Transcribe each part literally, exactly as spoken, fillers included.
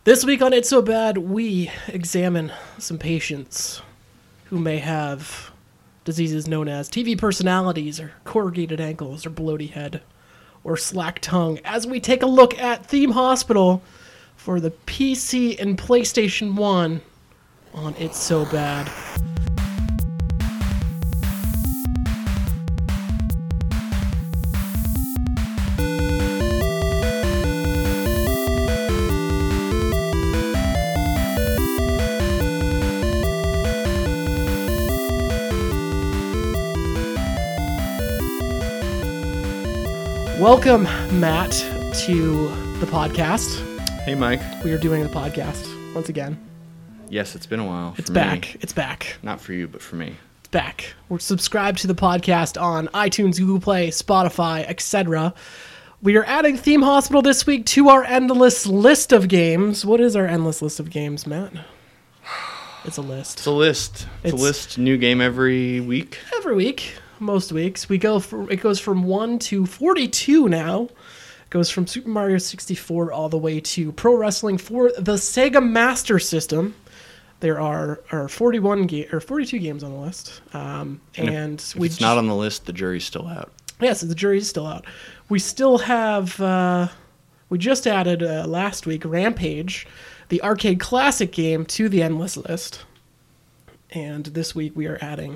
This week on It's So Bad, we examine some patients who may have diseases known as T V personalities or corrugated ankles or bloaty head or slack tongue as we take a look at Theme Hospital for the P C and PlayStation one on It's So Bad. Welcome, Matt, to the podcast. Hey, Mike. We are doing the podcast once again. Yes, it's been a while. It's for back. Me. It's back. Not for you, but for me. It's back. We're subscribed to the podcast on iTunes, Google Play, Spotify, et cetera. We are adding Theme Hospital this week to our endless list of games. What is our endless list of games, Matt? It's a list. It's a list. It's, It's- a list. New game every week. Every week, most weeks, we go for, it goes from one to forty-two now. It goes from Super Mario sixty-four all the way to Pro Wrestling for the Sega Master System. There are, are forty-one ga- or forty-two games on the list. Um, and and if, if we it's just, not on the list, the jury's still out. Yes, the jury's still out. We still have, uh, we just added uh, last week Rampage, the arcade classic game, to the endless list. And this week we are adding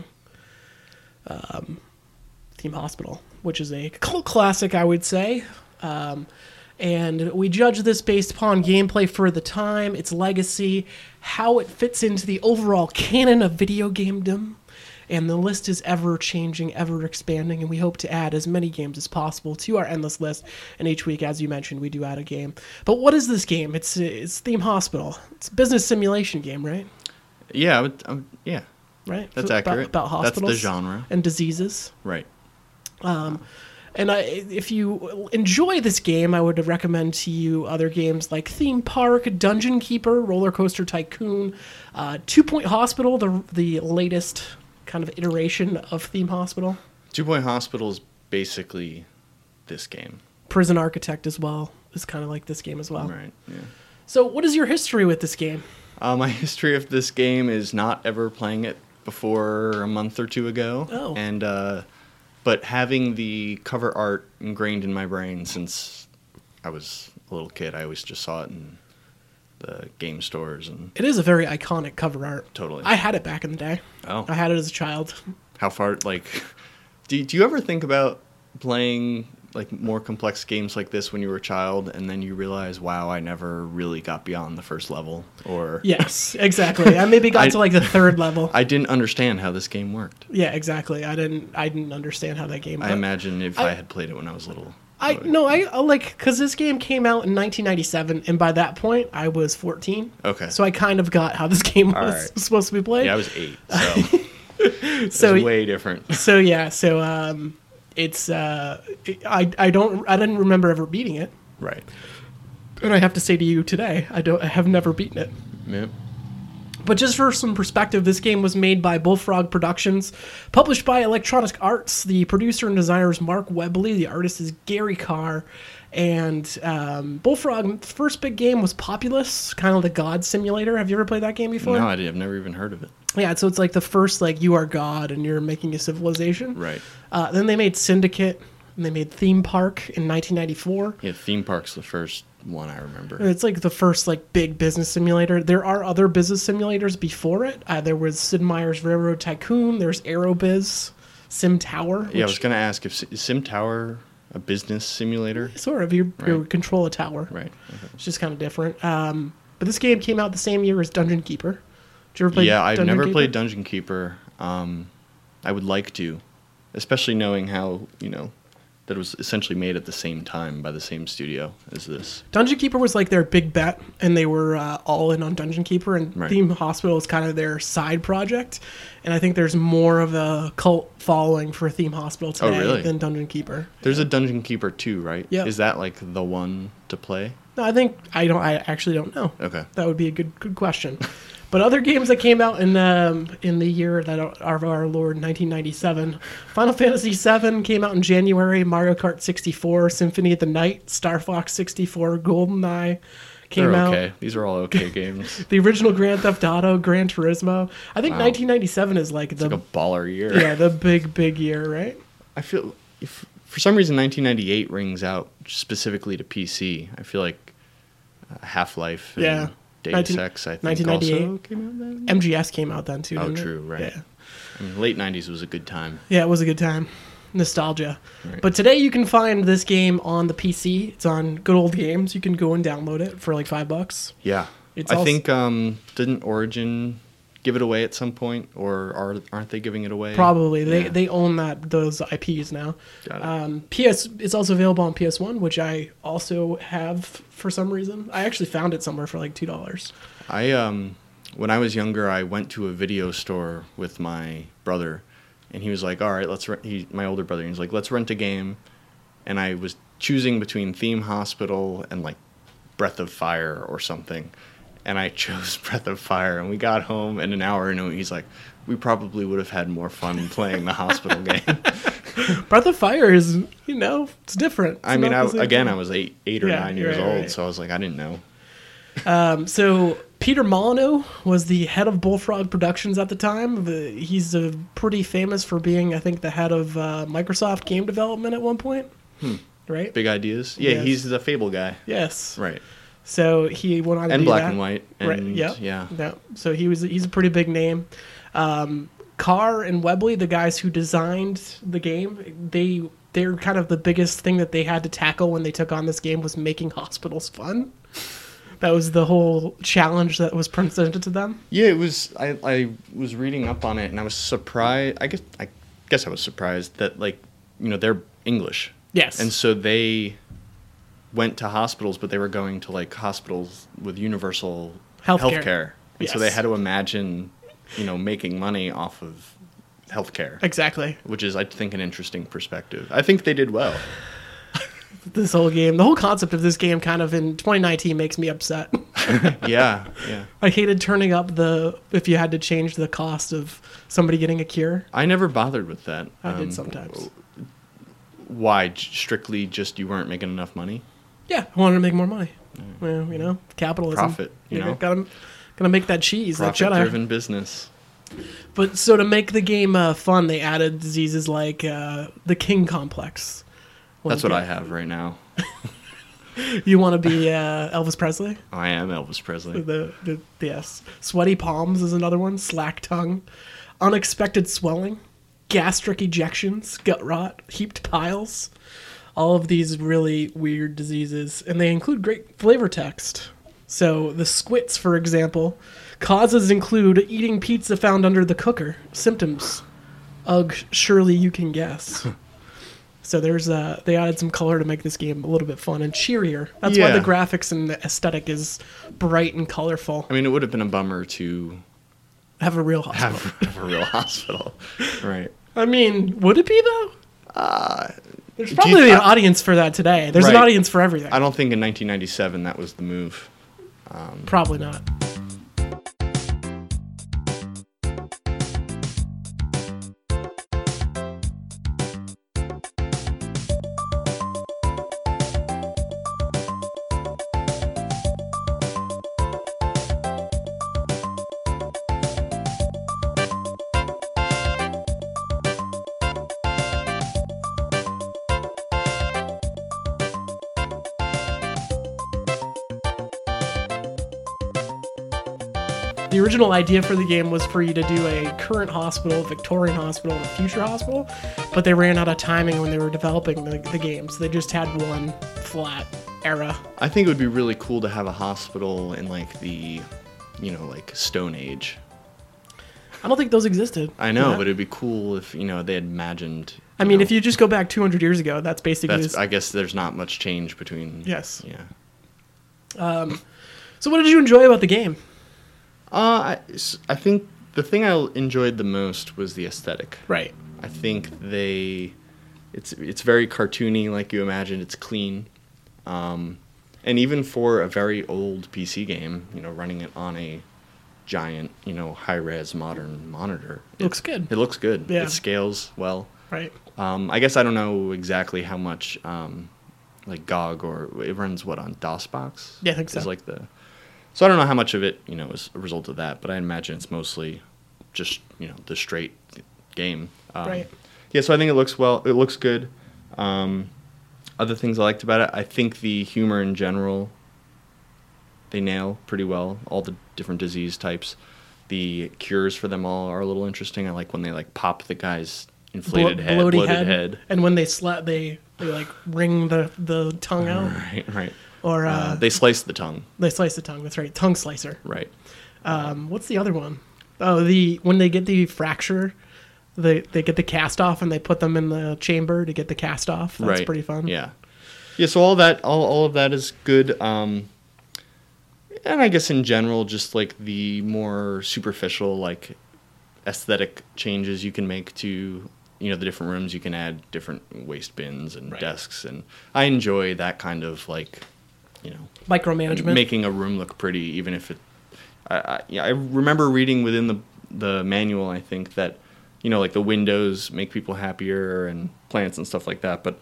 um, Theme Hospital, which is a cult classic, I would say. Um, and we judge this based upon gameplay for the time, its legacy, how it fits into the overall canon of video gamedom. And the list is ever changing, ever expanding, and we hope to add as many games as possible to our endless list. And each week, as you mentioned, we do add a game. But what is this game? It's it's Theme Hospital. It's a business simulation game, right? Yeah, I would, I would- yeah, Right. that's About- accurate. About, hospitals. That's the genre. And diseases. Right. Um, and I, if you enjoy this game, I would recommend to you other games like Theme Park, Dungeon Keeper, Roller Coaster Tycoon, uh, Two Point Hospital, the the latest kind of iteration of Theme Hospital. Two Point Hospital is basically this game. Prison Architect as well is kind of like this game as well. Right, yeah. So what is your history with this game? Uh, my history of this game is not ever playing it before a month or two ago. Oh. And, uh, but having the cover art ingrained in my brain since I was a little kid, I always just saw it in the game stores and It is a very iconic cover art. totally. I had it back in the day. oh, I had it as a child. how far? Like, do do you ever think about playing like more complex games like this when you were a child, and then you realize, wow, I never really got beyond the first level, or Yes, exactly. I maybe got I- to like the third level. I didn't understand how this game worked. Yeah, exactly. I didn't. I didn't understand how that game. I but imagine if I- I, had played it when I was little. I would- no. I, I like because this game came out in nineteen ninety-seven, and by that point I was fourteen. Okay. So I kind of got how this game was All right. supposed to be played. Yeah, I was eight, so it's so way different. so yeah. So um, it's uh, I I don't I didn't remember ever beating it, Right. and I have to say to you today, I don't I have never beaten it. Yep. But just for some perspective, this game was made by Bullfrog Productions, published by Electronic Arts. The producer and designer is Mark Webley. The artist is Gary Carr. And um, Bullfrog's first big game was Populous, kind of the God Simulator. Have you ever played that game before? No, I did. I've never even heard of it. Yeah, so it's like the first, like, you are God and you're making a civilization. Right. Uh, then they made Syndicate, and they made Theme Park in nineteen ninety-four. Yeah, Theme Park's the first one I remember. It's like the first like big business simulator. There are other business simulators before it. Uh, there was Sid Meier's Railroad Tycoon. There's Aerobiz, Sim Tower. Yeah, I was which- going to ask, if is Sim Tower a business simulator? sort of. You, you Right. control a tower. Right. Okay. It's just kind of different. Um, but this game came out the same year as Dungeon Keeper. Did you ever play Yeah, I've Dungeon never Keeper? played Dungeon Keeper. Um, I would like to, especially knowing how, you know, that it was essentially made at the same time by the same studio as this. Dungeon Keeper was like their big bet, and they were uh, all in on Dungeon Keeper, and Right. Theme Hospital is kind of their side project. And I think there's more of a cult following for Theme Hospital today Oh, really? than Dungeon Keeper. There's a Dungeon Keeper two, right? Yeah. Is that like the one to play? No, I think I don't. I actually don't know. Okay. That would be a good good question. But other games that came out in um, in the year that are of our Lord nineteen ninety-seven, Final Fantasy seven came out in January. Mario Kart sixty-four, Symphony of the Night, Star Fox sixty-four, GoldenEye came They're out. okay. These are all okay games. The original Grand Theft Auto, Gran Turismo. I think Wow. nineteen ninety-seven is like the Like a baller year. yeah the big big year, right? I feel if for some reason nineteen ninety-eight rings out specifically to P C. I feel like uh, Half-Life and Yeah. Deus nineteen Ex, I think, nineteen ninety-eight. also came out then. M G S came out then too. Oh, Didn't true, it? right. Yeah. I mean, late nineties was a good time. Yeah, it was a good time. Nostalgia. Right. But today you can find this game on the P C. It's on Good Old Games. You can go and download it for like five bucks. Yeah. It's I also- think, um, didn't Origin give it away at some point, or are, aren't they giving it away? Probably they Yeah. they own that those I Ps now. Got it. Um, P S it's also available on P S one, which I also have for some reason. I actually found it somewhere for like two dollars. I um when I was younger, I went to a video store with my brother, and he was like, "All right, let's rent." He, my older brother, he was like, "Let's rent a game," and I was choosing between Theme Hospital and like Breath of Fire or something, and I chose Breath of Fire. And we got home, and an hour into it, he's like, "We probably would have had more fun playing the hospital game." Breath of Fire is, you know, it's different. It's I mean, not I, the same again, thing. I was eight, eight or Yeah, nine you're years right, old, right. so I was like, I didn't know. Um, so Peter Molyneux was the head of Bullfrog Productions at the time. The, he's uh, pretty famous for being, I think, the head of uh, Microsoft game development at one point. Hmm. Right? Big ideas. Yeah, Yes. he's the Fable guy. Yes. Right. So he went on to And do Black that. and White. And, right. Yep. Yeah. Yeah. So he was he's a pretty big name. Um, Carr and Webley, the guys who designed the game, they they're kind of the biggest thing that they had to tackle when they took on this game was making hospitals fun. That was the whole challenge that was presented to them. Yeah, it was. I, I was reading up on it, and I was surprised. I guess I guess I was surprised that, like, you know, they're English, Yes. and so they went to hospitals, but they were going to like hospitals with universal Healthcare. healthcare, and so they Yes. had to imagine, you know, making money off of healthcare, Exactly. which is, I think, an interesting perspective. I think they did well. This whole game, the whole concept of this game kind of in twenty nineteen makes me upset. yeah, yeah. I hated turning up the, if you had to change the cost of somebody getting a cure. I never bothered with that. I Um, did sometimes. Why? J- Strictly just you weren't making enough money? Yeah, I wanted to make more money. Well, you know, capitalism. Profit, you know? Gotta, gotta make that cheese, that cheddar. Profit-driven business. But so to make the game uh, fun, they added diseases like uh, the King Complex. That's what I have right now. You want to be uh, Elvis Presley? I am Elvis Presley. The, the yes, sweaty palms is another one. Slack tongue, unexpected swelling, gastric ejections, gut rot, heaped piles. All of these really weird diseases, and they include great flavor text. So the squits, for example, causes include eating pizza found under the cooker. Symptoms, ugh, surely you can guess. So there's uh, they added some color to make this game a little bit fun and cheerier. That's why Yeah. the graphics and the aesthetic is bright and colorful. I mean, it would have been a bummer to Have a real hospital. have, have a real hospital, right? I mean, would it be though? Uh, There's do you- probably an I- audience for that today. There's an Right. audience for everything. I don't think in nineteen ninety-seven that was the move. Probably not. The original idea for the game was for you to do a current hospital, Victorian hospital, and a future hospital, but they ran out of timing when they were developing the, the game, so they just had one flat era. I think it would be really cool to have a hospital in like the, you know, like Stone Age. I don't think those existed. I know, Yeah. but it'd be cool if, you know, they had imagined. I mean, know, if you just go back two hundred years ago, that's basically... That's, I guess there's not much change between. Yes. Yeah. So what did you enjoy about the game? Uh, I, s- I think the thing I enjoyed the most was the aesthetic. Right. I think they, it's it's very cartoony, like you imagined. It's clean, um, and even for a very old P C game, you know, running it on a giant, you know, high-res modern monitor, Looks good. it looks good. Yeah. It scales well. Right. Um, I guess I don't know exactly how much um, like G O G, or it runs what on DOSBox? Yeah, I think so. Is like the so I don't know how much of it you know is a result of that, but I imagine it's mostly just you know the straight game. Um, Right. Yeah, so I think it looks well. It looks good. Um, other things I liked about it, I think the humor in general, they nail pretty well. All the different disease types, the cures for them all are a little interesting. I like when they like pop the guy's inflated Blo- head, bloaty bloated head. head. And when they slap, they they like wring the the tongue out, Right, right. or uh, Uh, they slice the tongue. they slice the tongue. That's right, tongue slicer. Right. Um, what's the other one? Oh, the when they get the fracture, they they get the cast off and they put them in the chamber to get the cast off. That's right. pretty fun. Yeah. Yeah, so all that all, all of that is good. Um, and I guess in general, just like the more superficial, like aesthetic changes you can make to, you know, the different rooms. You can add different waste bins and Right. desks, and I enjoy that kind of like, you know, Micromanagement. making a room look pretty, even if it. I, I yeah, I remember reading within the the manual. I think that, you know, like the windows make people happier and plants and stuff like that, but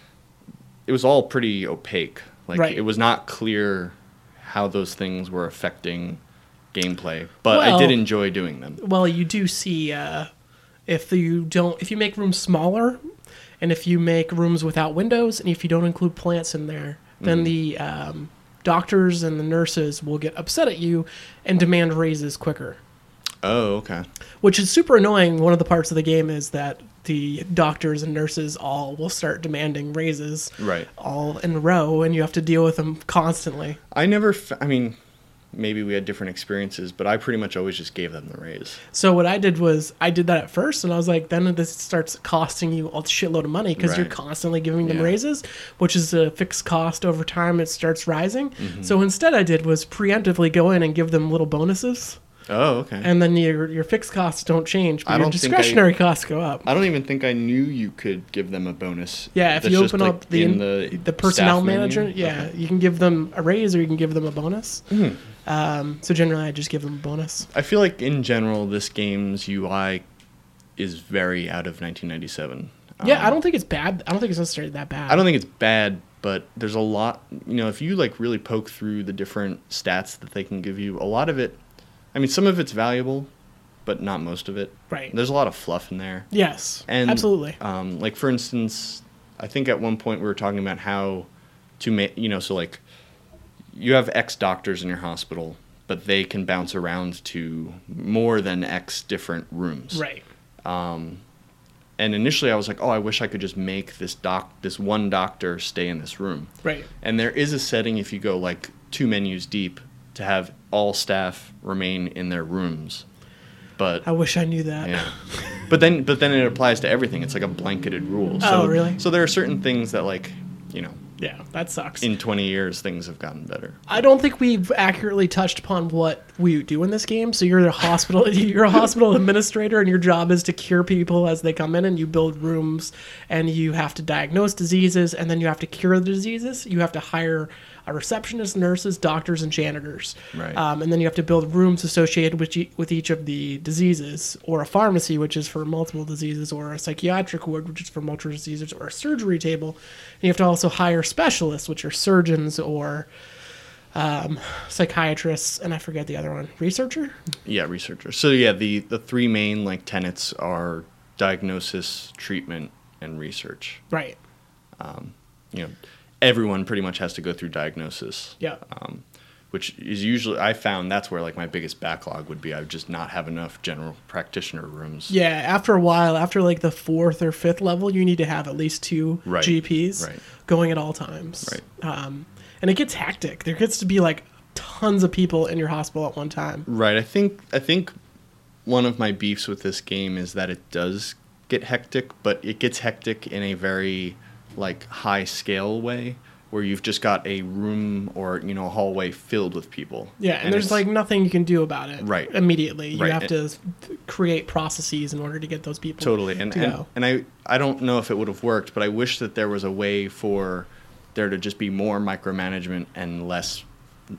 it was all pretty opaque. Like Right. it was not clear how those things were affecting gameplay, but I Well- did enjoy doing them. Well, you do see uh, if you don't if you make rooms smaller, and if you make rooms without windows, and if you don't include plants in there, then Mm-hmm. the um, doctors and the nurses will get upset at you and demand raises quicker. Oh, okay. Which is super annoying. One of the parts of the game is that the doctors and nurses all will start demanding raises Right. all in a row, and you have to deal with them constantly. I never. F- I mean, maybe we had different experiences, but I pretty much always just gave them the raise. So what I did was I did that at first, and I was like, then this starts costing you a shitload of money because you're Right. constantly giving them Yeah. raises, which is a fixed cost over time. It starts rising. Mm-hmm. So instead, I did was preemptively go in and give them little bonuses, Oh, okay. and then your your fixed costs don't change, but I your don't think discretionary costs go up. I don't even think I knew you could give them a bonus. Yeah, if That's you just, open like, up the in in- the, the personnel staff menu? manager, yeah, Okay. you can give them a raise or you can give them a bonus. Mhm. Um, so generally, I just give them a bonus. I feel like in general, this game's U I is very out of nineteen ninety-seven. yeah, Um, I don't think it's bad. I don't think it's necessarily that bad. I don't think it's bad, but there's a lot. You know, if you like really poke through the different stats that they can give you, a lot of it. I mean, some of it's valuable, but not most of it. Right. There's a lot of fluff in there. Yes, And absolutely. Um, like for instance, I think at one point we were talking about how to make, you know, so like you have X doctors in your hospital, but they can bounce around to more than X different rooms. Right. And initially I was like, oh, I wish I could just make this doc, this one doctor stay in this room. Right. And there is a setting if you go like two menus deep to have all staff remain in their rooms. But I wish I knew that. yeah. But then but then it applies to everything. It's like a blanketed rule. So, Oh, really? So there are certain things that like, you know, Yeah, that sucks. in twenty years things have gotten better. I don't think we've accurately touched upon what we do in this game. So you're a hospital, you're a hospital administrator, and your job is to cure people as they come in, and you build rooms, and you have to diagnose diseases, and then you have to cure the diseases. You have to hire a receptionist, nurses, doctors, and janitors. Right. Um, and then you have to build rooms associated with each, with each of the diseases, or a pharmacy, which is for multiple diseases, or a psychiatric ward, which is for multiple diseases, or a surgery table. And you have to also hire specialists, which are surgeons or um, psychiatrists, and I forget the other one, researcher. Yeah, researchers. So yeah, the the three main like tenets are diagnosis, treatment, and research. Right. You know, everyone pretty much has to go through diagnosis. Yeah. Um, which is usually I found that's where like my biggest backlog would be. I would just not have enough general practitioner rooms. Yeah. After a while, after like the fourth or fifth level, you need to have at least two Right. G Ps Right. going at all times. Right. Um, and it gets hectic. There gets to be like tons of people in your hospital at one time. Right. I think I think one of my beefs with this game is that it does get hectic, but it gets hectic in a very like high scale way where you've just got a room or, you know, a hallway filled with people. Yeah, and, there's it's- like nothing you can do about it. Right. Immediately, you Right. have to create processes in order to get those people. Totally. And to and, go. and I I don't know if it would have worked, but I wish that there was a way for there to just be more micromanagement and less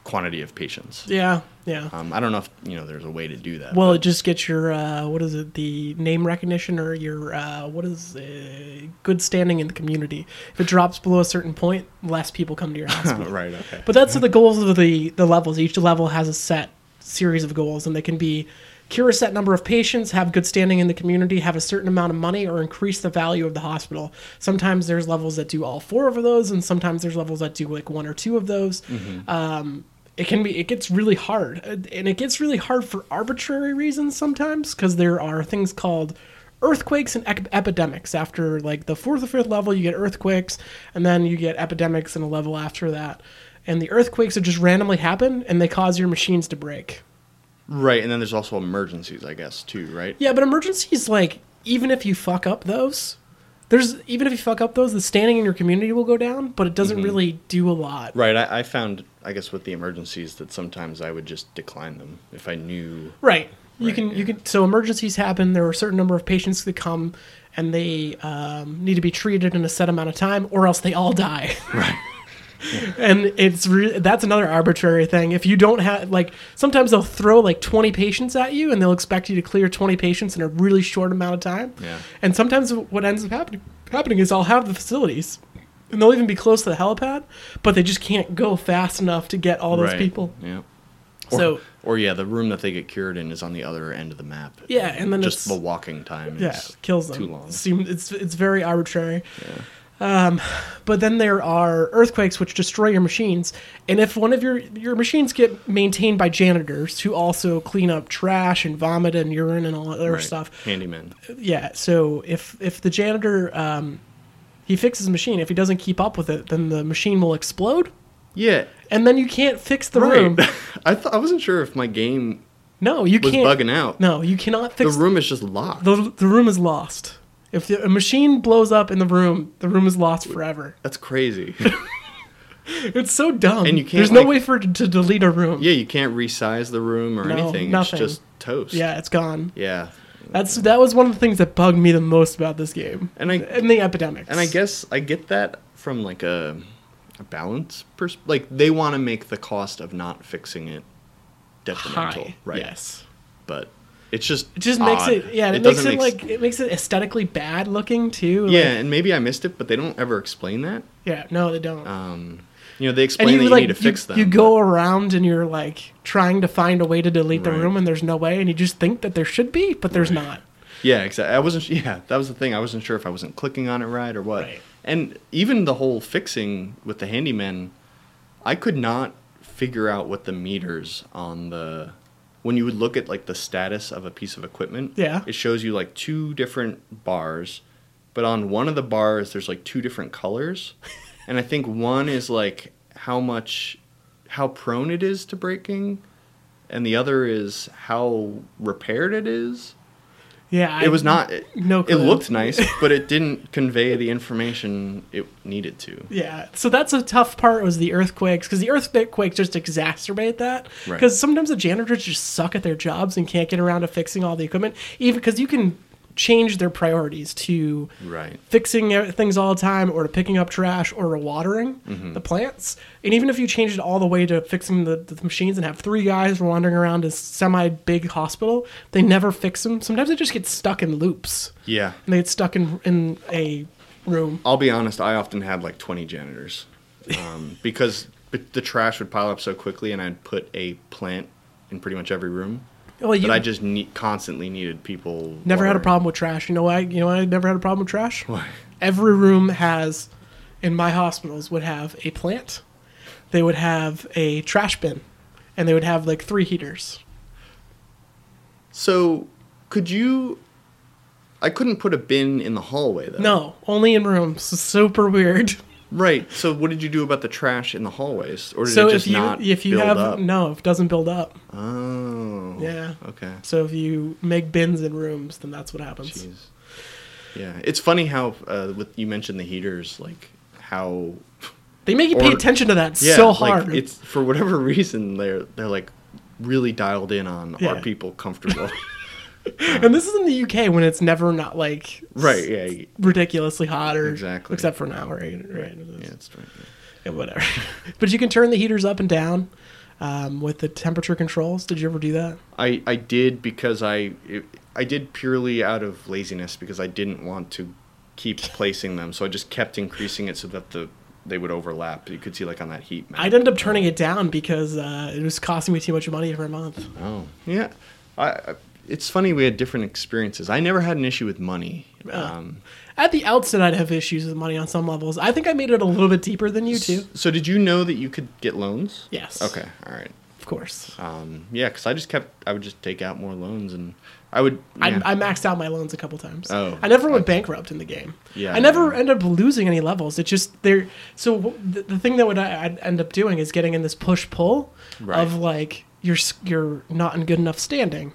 quantity of patients. Yeah, yeah. Um, I don't know if you know there's a way to do that. Well, but- it just gets your uh, what is it? The name recognition or your uh, what is uh, good standing in the community. If it drops below a certain point, less people come to your hospital. right. Okay. But that's the goals of the the levels. Each level has a set series of goals, and they can be cure a set number of patients, have good standing in the community, have a certain amount of money, or increase the value of the hospital. Sometimes there's levels that do all four of those, and sometimes there's levels that do like one or two of those. Mm-hmm. Um, it can be, it gets really hard, and it gets really hard for arbitrary reasons sometimes, because there are things called earthquakes and ep- epidemics. After like the fourth or fifth level, you get earthquakes, and then you get epidemics in a level after that. And the earthquakes would just randomly happen, and they cause your machines to break. Right, and then there's also emergencies, I guess, too, right? Yeah, but emergencies, like, even if you fuck up those, there's even if you fuck up those, the standing in your community will go down, but it doesn't mm-hmm. really do a lot. Right, I, I found, I guess, with the emergencies that sometimes I would just decline them if I knew. Right. You right, can, yeah. you can. So emergencies happen. There are a certain number of patients that come, and they um, need to be treated in a set amount of time, or else they all die. Right. Yeah. And it's re- that's another arbitrary thing. If you don't have, like, sometimes they'll throw like twenty patients at you, and they'll expect you to clear twenty patients in a really short amount of time. Yeah. And sometimes what ends up happening happening is I'll have the facilities, and they'll even be close to the helipad, but they just can't go fast enough to get all those right. people. Yeah. Or, So, or yeah, the room that they get cured in is on the other end of the map. yeah, and then just it's, the walking time. yeah, is kills them. Too long. Seem- It's it's very arbitrary. Yeah. Um, but then there are earthquakes which destroy your machines, and if one of your your machines get maintained by janitors who also clean up trash and vomit and urine and all that other Right. stuff, Handyman. yeah. So if if the janitor um, he fixes the machine, if he doesn't keep up with it, then the machine will explode, Yeah. and then you can't fix the right. room. I thought I wasn't sure if my game No, you was can't. bugging out. No, you cannot The fix room is just locked. the the room is lost. If the, a machine blows up in the room, the room is lost forever. That's crazy. It's so dumb. And you can't, There's no like- way for it to delete a room. yeah, you can't resize the room or No, anything. nothing. It's just toast. Yeah, it's gone. Yeah. That's that was one of the things that bugged me the most about this game. And I and the epidemics. and I guess I get that from like a a balance pers- like they want to make the cost of not fixing it detrimental, high. right? Yes. But it's just It just makes odd. it yeah, it, It makes doesn't it make s- like it makes it aesthetically bad looking too. Yeah, Like, and maybe I missed it, but they don't ever explain that. yeah, no, they don't. Um, you know, they and explain that you you like need to you, fix them. you go around and you're like trying to find a way to delete the Right. room, and there's no way, and you just think that there should be, but there's Right. not. Yeah, exactly. I wasn't. Yeah, that was the thing. I wasn't sure if I wasn't clicking on it right or what. Right. And even the whole fixing with the handyman, I could not figure out what the meters on the when you would look at like the status of a piece of equipment. Yeah. It shows you like two different bars, but on one of the bars there's like two different colors, and I think one is like how much, how prone it is to breaking, and the other is how repaired it is. Yeah, It was not. no It clue. looked nice, but it didn't convey the information it needed to. Yeah, so that's a tough part was the earthquakes, because the earthquakes just exacerbate that. Right. Because sometimes the janitors just suck at their jobs and can't get around to fixing all the equipment, even because you can change their priorities to Right. fixing things all the time, or to picking up trash, or to watering Mm-hmm. the plants. And even if you change it all the way to fixing the, the machines and have three guys wandering around a semi-big hospital, they never fix them. Sometimes they just get stuck in loops. Yeah. And they get stuck in, in a room. I'll be honest. I often had like twenty janitors, um, because b- the trash would pile up so quickly, and I'd put a plant in pretty much every room. Well, you But I just need, constantly needed people. never had a watering. problem with trash. You know why? You know why I never had a problem with trash? Why? Every room has, in my hospitals, would have a plant. They would have a trash bin, and they would have like three heaters. So, could you? I couldn't put a bin in the hallway though. No, only in rooms. Super weird. Right. So, what did you do about the trash in the hallways, or did So it if just you not if you build have up? no, if it doesn't build up. Oh. Yeah. Okay. So if you make bins in rooms, then that's what happens. Jeez. Yeah, it's funny how uh, with you mentioned the heaters, like how They make you pay Or- attention to that yeah, so hard. Like it's for whatever reason they're they're like really dialed in on Yeah. are people comfortable? And this is in the U K when it's never not like Right. Yeah. ridiculously hot or Exactly. except for now, right? Right. Yeah. It's right. Yeah, whatever. But you can turn the heaters up and down. um, with the temperature controls. Did you ever do that? I, I did because I it, I did purely out of laziness because I didn't want to keep placing them. So I just kept increasing it so that the they would overlap. You could see like on that heat map. I'd end up turning it down because uh, it was costing me too much money every month. Oh, yeah. I, I it's funny we had different experiences. I never had an issue with money. Uh, Um, At the outset, I'd have issues with money on some levels. I think I made it a little bit deeper than you too. so did you know that you could get loans? Yes. Okay. All right. Of course. Um, yeah, because I just kept, I would just take out more loans, and I would. Yeah. I, I maxed out my loans a couple times. Oh, I never went bankrupt in the game. Yeah, I never yeah. ended up losing any levels. It just there. So the, the thing that would I, I'd end up doing is getting in this push pull Right. of like you're s- you're not in good enough standing,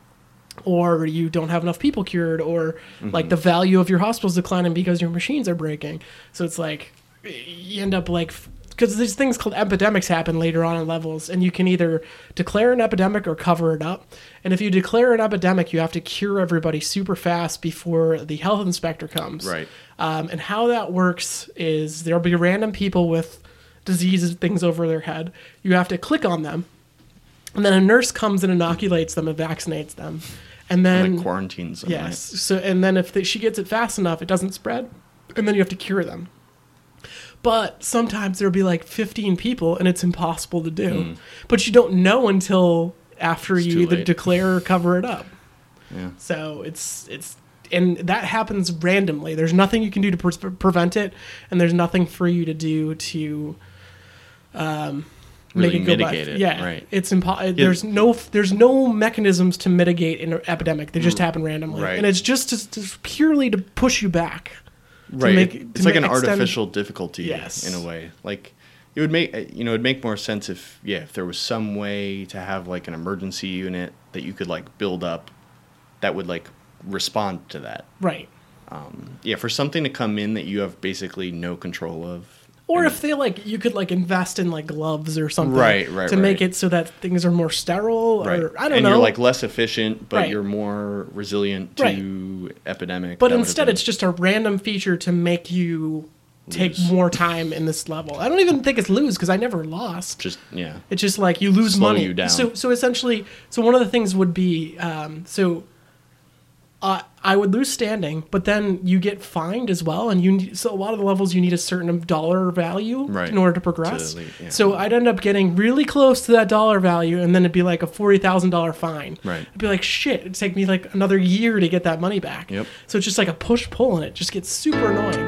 or you don't have enough people cured, or Mm-hmm. like the value of your hospital's declining because your machines are breaking. So it's like you end up like. Because these things called epidemics happen later on in levels, and you can either declare an epidemic or cover it up. And if you declare an epidemic, you have to cure everybody super fast before the health inspector comes. Right. Um, and how that works is there'll be random people with diseases, things over their head. You have to click on them, and then a nurse comes and inoculates them and vaccinates them. And then like quarantines them. yes, so and then if the, she gets it fast enough, it doesn't spread, and then you have to cure them. But sometimes there'll be like fifteen people, and it's impossible to do. Mm. But you don't know until after It's you too either late. declare or cover it up. Right? Yeah. So it's it's and that happens randomly. There's nothing you can do to pre- prevent it, and there's nothing for you to do to um, Really make it go mitigate by. it, Yeah, right. it's impo- There's no there's no mechanisms to mitigate an epidemic. They just happen randomly, Right. and it's just, just, just purely to push you back. Right. make- It- to it's like ma- an extend- artificial difficulty Yes. in a way. Like it would make you know it'd make more sense if yeah if there was some way to have like an emergency unit that you could like build up that would like respond to that. Right. Um, yeah, for something to come in that you have basically no control of. Or and- if they like, you could like invest in like gloves or something, Right, right, to make right. it so that things are more sterile, right. or I don't and know. you're like less efficient, but Right. you're more resilient to Right. epidemic. but that would've instead, been- it's just a random feature to make you take Lose. more time in this level. I don't even think it's lose because I never lost. just yeah. It's just like you lose Slow money. you down. So so essentially, so one of the things would be um, so. Uh, I would lose standing, but then you get fined as well, and you need, so a lot of the levels you need a certain dollar value Right. in order to progress. To lead, yeah. So I'd end up getting really close to that dollar value, and then it'd be like a forty thousand dollar fine. Right. It'd be like shit. It'd take me like another year to get that money back. Yep. So it's just like a push pull, and it just gets super annoying.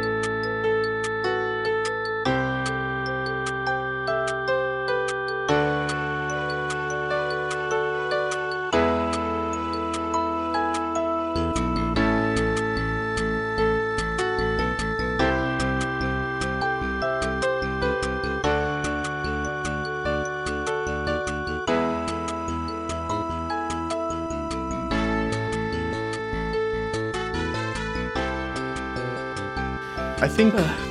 I think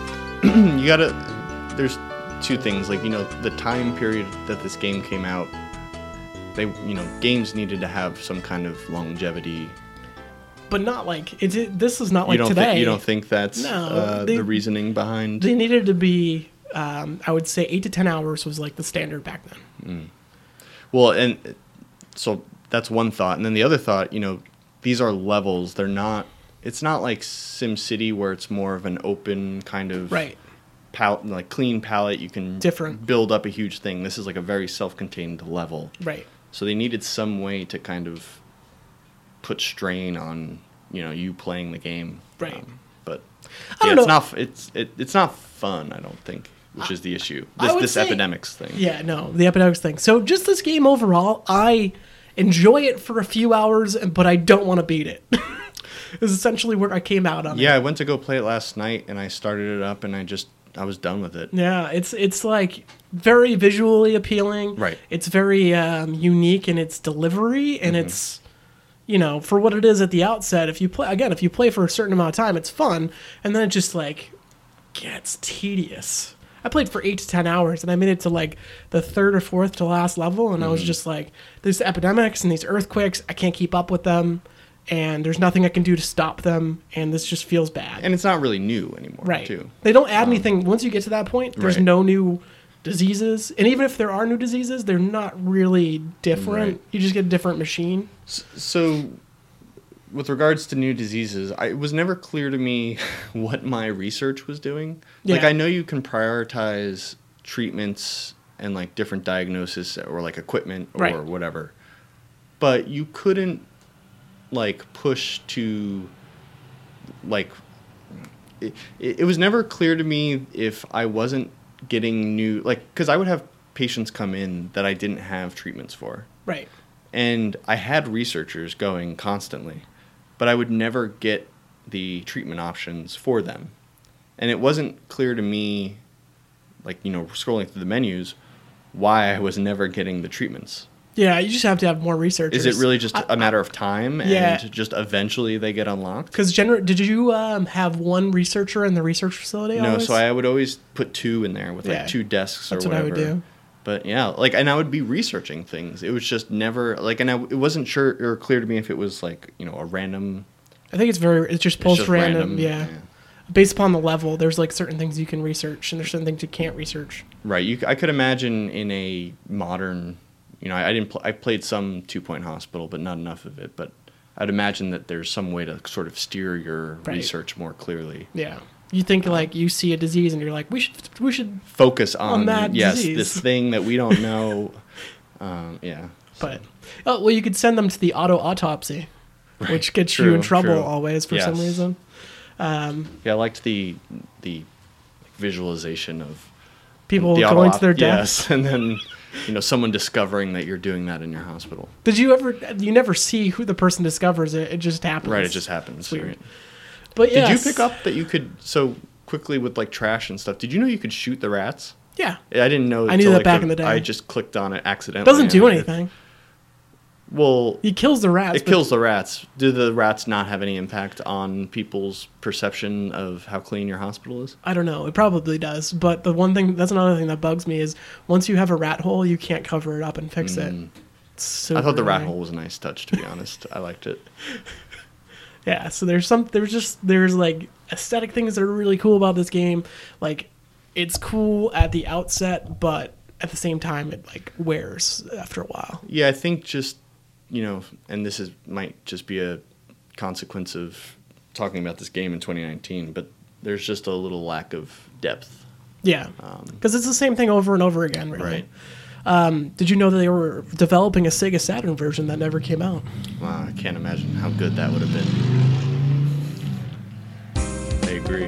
you gotta. There's two things, like you know, the time period that this game came out. They, you know, games needed to have some kind of longevity. But not like it's. It, this is not like you don't today. Think, you don't think that's No, uh, they- the reasoning behind? They needed to be. Um, I would say eight to ten hours was like the standard back then. Well, and uh, so that's one thought, and then the other thought, you know, these are levels. They're not. It's not like SimCity where it's more of an open kind of Right. palette, like clean palette. You can Different. build up a huge thing. This is like a very self-contained level. Right. So they needed some way to kind of put strain on, you know, you playing the game. Right. Um, but I yeah, don't it's know. not f- it's it, it's not fun, I don't think, which is the issue. I This would this say- epidemics thing. Yeah, no, the epidemics thing. So just this game overall, I enjoy it for a few hours, but I don't want to beat it. Is essentially where I came out on it. Yeah, I went to go play it last night and I started it up and I just I was done with it. Yeah, it's it's like very visually appealing. Right. It's very um, unique in its delivery, and Mm-hmm. it's, you know, for what it is at the outset. If you play again, if you play for a certain amount of time, it's fun, and then it just like gets tedious. I played for eight to ten hours, and I made it to like the third or fourth to last level, and I was Mm-hmm. just like, "There's epidemics and these earthquakes. I can't keep up with them, and there's nothing I can do to stop them, and this just feels bad." And it's not really new anymore, Right. too. They don't add anything. Once you get to that point, there's right. no new diseases. And even if there are new diseases, they're not really different. Right. You just get a different machine. So, with regards to new diseases, I, it was never clear to me what my research was doing. Like, Yeah. I know you can prioritize treatments and, like, different diagnosis or, like, equipment or Right. whatever. But you couldn't, like, push to, like... It, it was never clear to me if I wasn't getting new... Like, because I would have patients come in that I didn't have treatments for. Right. And I had researchers going constantly, but I would never get the treatment options for them. And it wasn't clear to me, like, you know, scrolling through the menus, why I was never getting the treatments. Yeah, you just have to have more researchers. Is it really just I- a matter of time Yeah. and just eventually they get unlocked? Because gener- did you um, have one researcher in the research facility? No, always? so I would always put two in there with, like, Yeah. two desks That's or what I whatever. would do. But yeah, like, and I would be researching things. It was just never like, and I, it wasn't sure or clear to me if it was like, you know, a random. I think it's very. It's just It's post just random. random, Yeah. yeah. Based upon the level, there's like certain things you can research, and there's certain things you can't research. Right. You, c- I could imagine in a modern, you know, I, I didn't. Pl- I played some Two Point Hospital, but not enough of it. But I'd imagine that there's some way to sort of steer your Right. research more clearly. Yeah. You think like you see a disease, and you're like, we should we should. Focus on, On that yes, disease. this thing that we don't know. um, yeah. But oh well, you could send them to the auto autopsy, which gets you True, in trouble true. always for some Yes. reason. Um, Yeah, I liked the the visualization of people the going auto- to their deaths. Yes, and then you know someone discovering that you're doing that in your hospital. Did you ever? You never see who the person discovers it. It just happens. Right, it just happens. It's weird. Right. But Did you yes. pick up that you could so quickly with like trash and stuff? Did you know you could shoot the rats? Yeah. I didn't know. I knew till, that like, back in the day. I just clicked on it accidentally. It doesn't do and- anything. Well, He kills the rats. it but kills the rats. Do the rats not have any impact on people's perception of how clean your hospital is? I don't know. It probably does. But the one thing, that's another thing that bugs me is once you have a rat hole, you can't cover it up and fix it. It's so Mm. I thought the rat annoying. hole was a nice touch, to be honest. I liked it. Yeah. So there's some, there's just, there's like aesthetic things that are really cool about this game. Like it's cool at the outset, but at the same time, it like wears after a while. Yeah, I think just, you know, and this is might just be a consequence of talking about this game in twenty nineteen, but there's just a little lack of depth. Yeah. Um, Because it's the same thing over and over again, really. Right. Um, did you know that they were developing a Sega Saturn version that never came out? Wow, I can't imagine how good that would have been. I agree.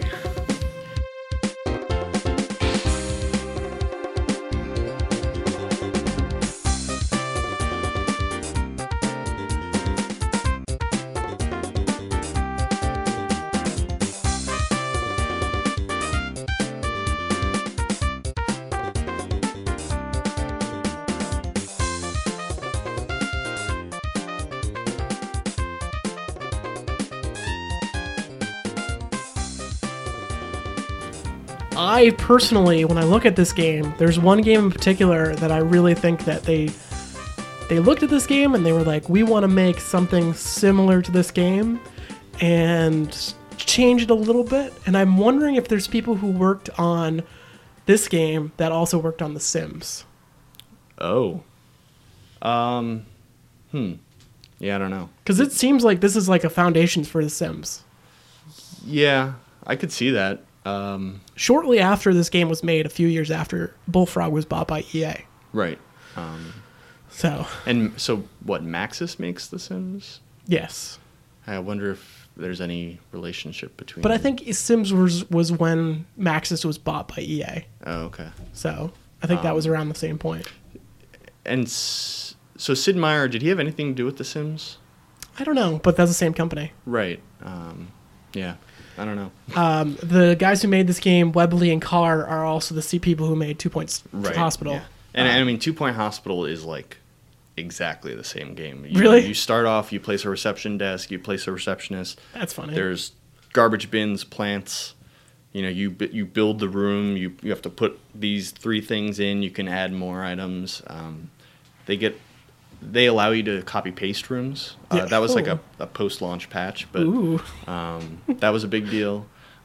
I personally, when I look at this game, there's one game in particular that I really think that they they looked at this game and they were like, we want to make something similar to this game and change it a little bit. And I'm wondering if there's people who worked on this game that also worked on The Sims. Oh. Um. Hmm. Yeah, I don't know. Because it seems like this is like a foundation for The Sims. Yeah, I could see that. Um, Shortly after this game was made, a few years after, Bullfrog was bought by E A. right. Um, So, and so, what, Maxis makes The Sims? yes. I wonder if there's any relationship between... But I think Sims was, was when Maxis was bought by E A. Oh, okay. So, I think that Um, was around the same point. And s- so Sid Meier, did he have anything to do with The Sims? I don't know, but that's the same company. Right. Um, yeah. I don't know. Um, the guys who made this game, Webley and Carr, are also the C people who made Two Points Right. Hospital. yeah. And, Um, and I mean, Two Point Hospital is like exactly the same game. You, Really? You start off, you place a reception desk, you place a receptionist. That's funny. There's garbage bins, plants. You know, you bu- you build the room. You you have to put these three things in. You can add more items. Um, they get they allow you to copy paste rooms. Uh, Yeah. that was like Oh. a, a post launch patch, but Ooh. um, that was a big deal.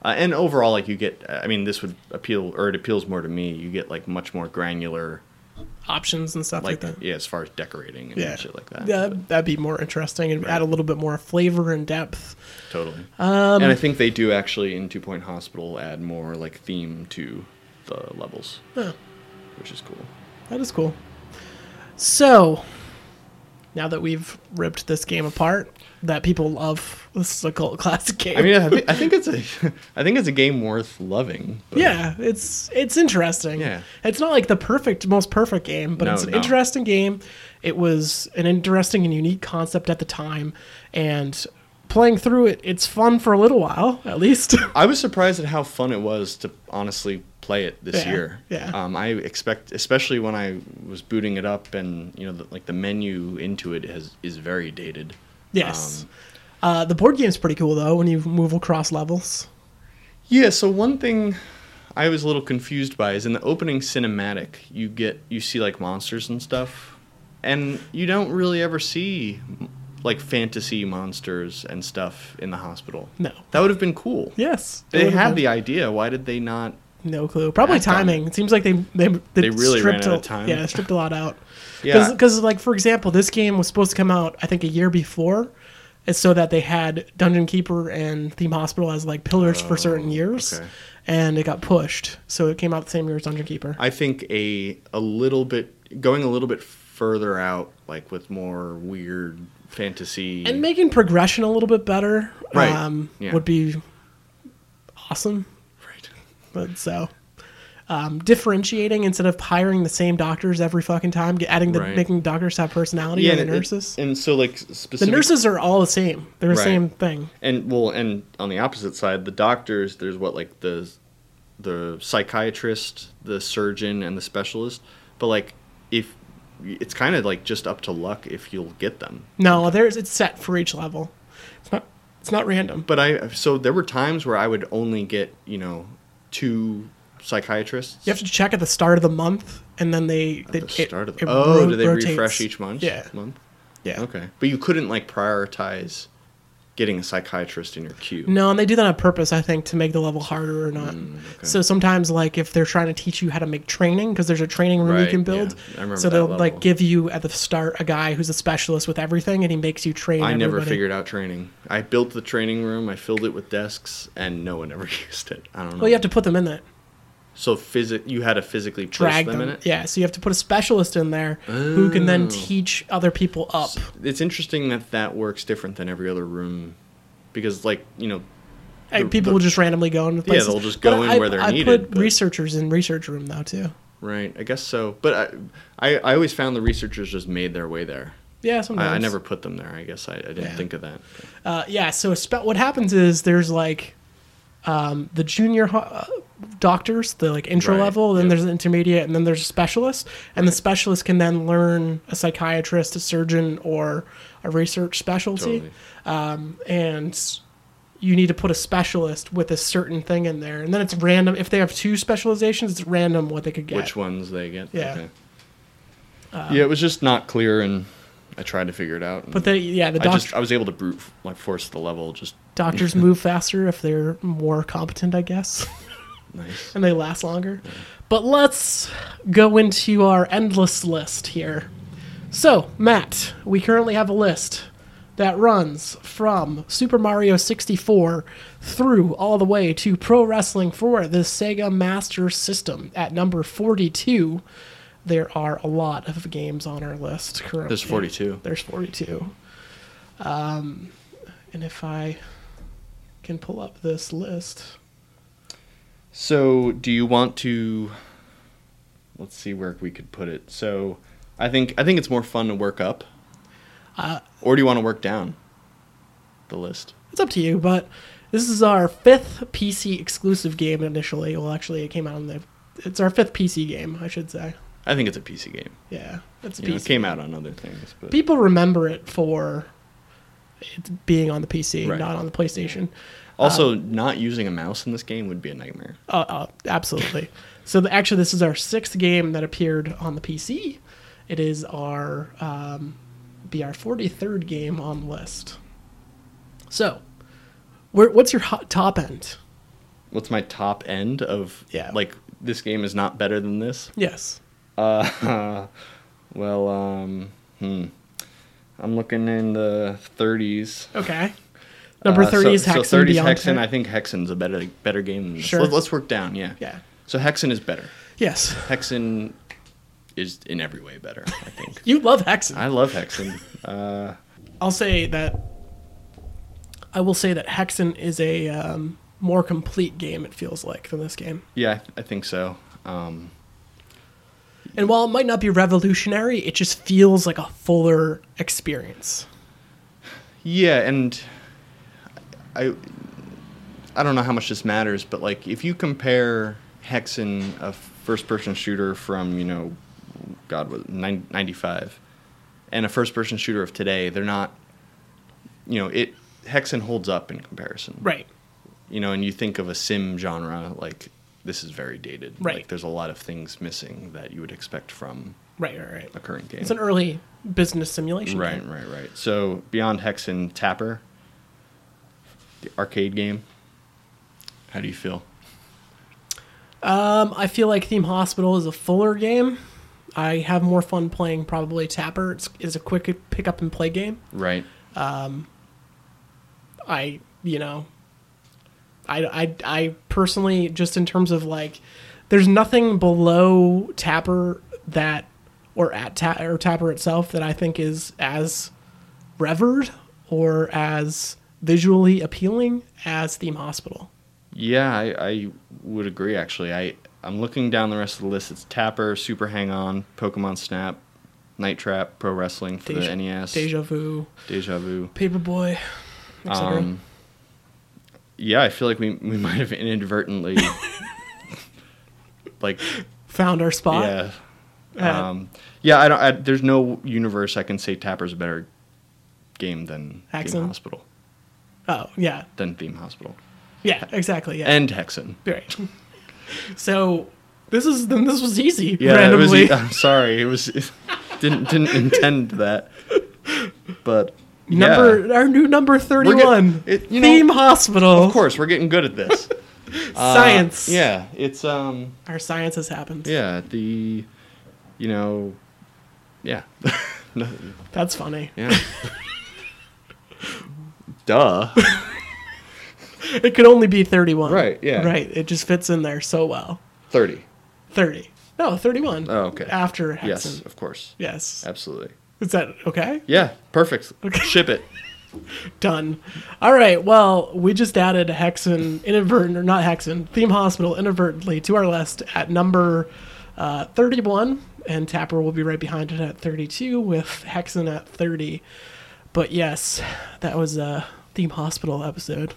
Uh, and overall, like you get, I mean, this would appeal, or it appeals more to me. You get like much more granular options and stuff like, like, that. yeah, as far as decorating and Yeah, shit like that. Yeah, But that'd be more interesting and Right. add a little bit more flavor and depth. totally. Um, and I think they do actually in Two Point Hospital add more like theme to the levels, Yeah, which is cool. that is cool. So, now that we've ripped this game apart, that people love, this is a cult classic game. I mean, I, th- I think it's a, I think it's a game worth loving. But yeah, it's it's interesting. Yeah. It's not like the perfect, most perfect game, but No, it's an no. interesting game. It was an interesting and unique concept at the time, and playing through it, it's fun for a little while, at least. I was surprised at how fun it was to honestly play it this Yeah, year. yeah. Um, I expect, especially when I was booting it up, and you know, the, like the menu into it has is very dated. Yes. Um, uh, the board game's pretty cool, though, when you move across levels. Yeah, so one thing I was a little confused by is in the opening cinematic, you get you see like monsters and stuff, and you don't really ever see like fantasy monsters and stuff in the hospital. No. That would have been cool. Yes. it They would've had been- the idea. Why did they not? No clue. Probably act on timing. It seems like they they They really ran stripped out a- of time. Yeah, stripped a lot out. Yeah. Because, like, for example, this game was supposed to come out, I think, a year before, it's so that they had Dungeon Keeper and Theme Hospital as like pillars for certain years, okay. and it got pushed, so it came out the same year as Dungeon Keeper. I think a a little bit going a little bit further out, like with more weird fantasy. And making progression a little bit better, Right. um, Yeah. would be awesome. right. But so. Um, differentiating instead of hiring the same doctors every fucking time, get- adding the Right. making doctors have personality, Yeah, and the and it- nurses. and so like The specific nurses are all the same. They're the Right. same thing. And well, and on the opposite side, the doctors, there's what like the the psychiatrist, the surgeon, and the specialist. But like, if it's kind of like just up to luck if you'll get them. No, there's it's set for each level. It's not it's not random. But I so there were times where I would only get you know two psychiatrists. You have to check at the start of the month, and then they, they At the start of the, it oh, ro- do they rotates. refresh each month? Yeah, month. yeah. Okay, but you couldn't like prioritize getting a psychiatrist in your queue. No, and they do that on purpose, I think, to make the level harder or not. Mm, okay. So sometimes, like, if they're trying to teach you how to make training, because there's a training room you Right, can build, yeah. I remember so that they'll level. like give you at the start a guy who's a specialist with everything, and he makes you train. I never everybody. figured out training. I built the training room, I filled it with desks, and no one ever used it. I don't know. Well, you have to put them in there, So physi- you had to physically place drag them, them. in it? Yeah, so you have to put a specialist in there who can then Oh. teach other people up. It's interesting that that works different than every other room. Because, like, you know... And the- people the- will just randomly go into places. they'll just go But in I, where they're I needed, put but- researchers in research room though too. Right, I guess so. But I, I, I always found the researchers just made their way there. Yeah, I, sometimes. I never put them there, I guess. I, I didn't Yeah. think of that. Uh, yeah, so spe- what happens is there's like um, the junior ho- uh, doctors, the like intro Right, level, then yep. there's an intermediate, and then there's a specialist, and the specialist can then learn a psychiatrist, a surgeon, or a research specialty. Totally. And you need to put a specialist with a certain thing in there, and then it's random. If they have two specializations, it's random what they could get. Which ones they get. Yeah. Okay. yeah, it was just not clear, and I tried to figure it out. and But they, yeah, the I doc- just I was able to brute like force the level. Just doctors move faster if they're more competent, I guess. nice. And they last longer. But let's go into our endless list here. So, Matt, we currently have a list that runs from Super Mario sixty-four through all the way to Pro Wrestling for the Sega Master System at number forty-two. There are a lot of games on our list currently. There's forty-two. There's forty-two. Um, and if I can pull up this list. So, do you want to? Let's see where we could put it. So, I think I think it's more fun to work up. Uh, Or do you want to work down the list? It's up to you, but this is our fifth P C exclusive game initially. Well, actually, it came out on the... It's our fifth P C game, I should say. I think it's a P C game. Yeah, it's a You know, P it C. came out on other things, but People remember it for it being on the P C, Right. not on the PlayStation. also not using a mouse in this game would be a nightmare. Uh, uh, absolutely. So the, actually, this is our sixth game that appeared on the P C. It is our um, be our forty-third game on the list. So, where, what's your hot top end? what's my top end of Yeah. like this game is not better than this? Yes. Uh, well, um, hmm. I'm looking in the thirties. Okay. Number Uh, thirty is so, Hexen. So thirties Beyond Hexen. Ten. I think Hexen's a better better game than this. Sure. Let, let's work down. Yeah. Yeah. So Hexen is better. Yes. Hexen is in every way better, I think. You love Hexen. I love Hexen. Uh, I'll say that. I will say that Hexen is a um, more complete game. It feels like than this game. yeah, I, th- I think so. Um, And while it might not be revolutionary, it just feels like a fuller experience. yeah, and I I don't know how much this matters, but like if you compare Hexen, a first-person shooter from you know, God, was ninety-five, and a first-person shooter of today, they're not. You know, it Hexen holds up in comparison. Right. You know, and you think of a sim genre, like, this is very dated. Right. Like, there's a lot of things missing that you would expect from Right, right, right. a current game. It's an early business simulation Right, game. right, right. So, beyond Hexen, Tapper, the arcade game, how do you feel? Um, I feel like Theme Hospital is a fuller game. I have more fun playing probably Tapper. It's, it's a quick pick up and play game. Right. I, you know, I, I, I personally, just in terms of like, there's nothing below Tapper that, or at ta- or Tapper itself that I think is as revered or as visually appealing as Theme Hospital. Yeah, I, I would agree, actually. I, I'm looking down the rest of the list. It's Tapper, Super Hang-On, Pokemon Snap, Night Trap, Pro Wrestling for Deja, the N E S. Deja Vu, Deja Vu. Paperboy, et cetera. Um, yeah, I feel like we we might have inadvertently, like, Found our spot. yeah, Uh, um, yeah. I don't. I, there's no universe I can say Tapper's a better game than Hexen? Theme Hospital. Oh, yeah. Than Theme Hospital Yeah, exactly. Yeah. and Hexen. Right. So this is then this was easy. Yeah, randomly. it was. I'm sorry. It was. It didn't didn't intend that. But Number yeah. our new number thirty-one. We're get- it- you know, Theme Hospital. Of course, we're getting good at this. Uh, Science. yeah, it's um. Our science has happened. Yeah, the, you know, yeah. No, That's funny. yeah. Duh. It could only be thirty-one. Right, yeah. Right. It just fits in there so well. thirty. thirty. No, thirty-one. Oh, okay. After Hexen. Yes, of course. Yes. Absolutely. Is that okay? Yeah, perfect. Okay. Ship it. Done. All right. Well, we just added Hexen inadvertent, or not Hexen, Theme Hospital inadvertently to our list at number uh, thirty-one, and Tapper will be right behind it at thirty-two with Hexen at thirty. But yes, that was a Theme Hospital episode.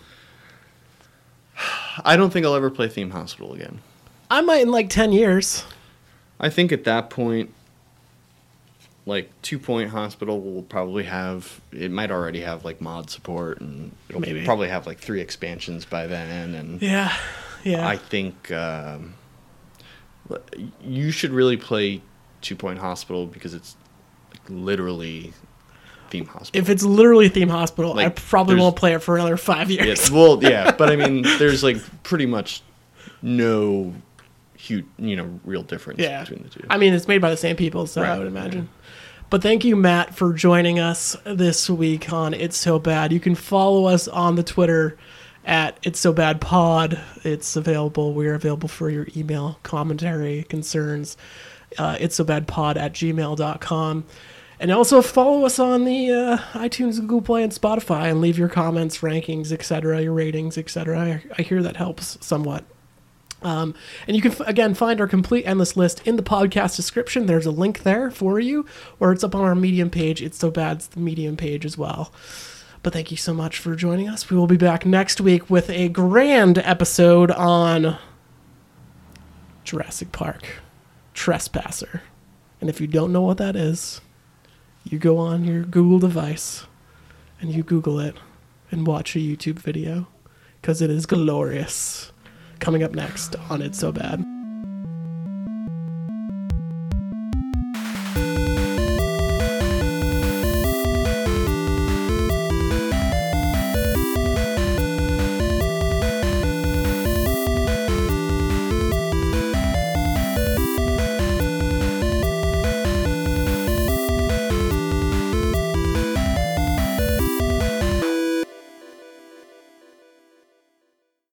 I don't think I'll ever play Theme Hospital again. I might in like ten years. I think at that point, like Two Point Hospital will probably have, it might already have like mod support, and it'll Maybe. probably have like three expansions by then. And Yeah. Yeah. I think um, you should really play Two Point Hospital because it's like literally Theme Hospital. if it's literally Theme Hospital, I Like, probably there's- won't play it for another five years. Yes, well, yeah, but I mean, there's like pretty much no huge, you know, real difference Yeah. between the two. I mean, it's made by the same people, so I Right, would imagine. But thank you, Matt, for joining us this week on It's So Bad. You can follow us on the Twitter at It's So Bad Pod. It's available. We're available for your email, commentary, concerns. Uh, it's so bad pod at gmail dot com. And also follow us on the uh, iTunes, Google Play, and Spotify, and leave your comments, rankings, et cetera, your ratings, et cetera. I, I hear that helps somewhat. Um, and you can, again, find our complete endless list in the podcast description. There's a link there for you, or it's up on our Medium page. It's So Bad's the Medium page as well. But thank you so much for joining us. We will be back next week with a grand episode on Jurassic Park Trespasser. And if you don't know what that is, you go on your Google device and you Google it and watch a YouTube video, because it is glorious. Coming up next on It's So Bad.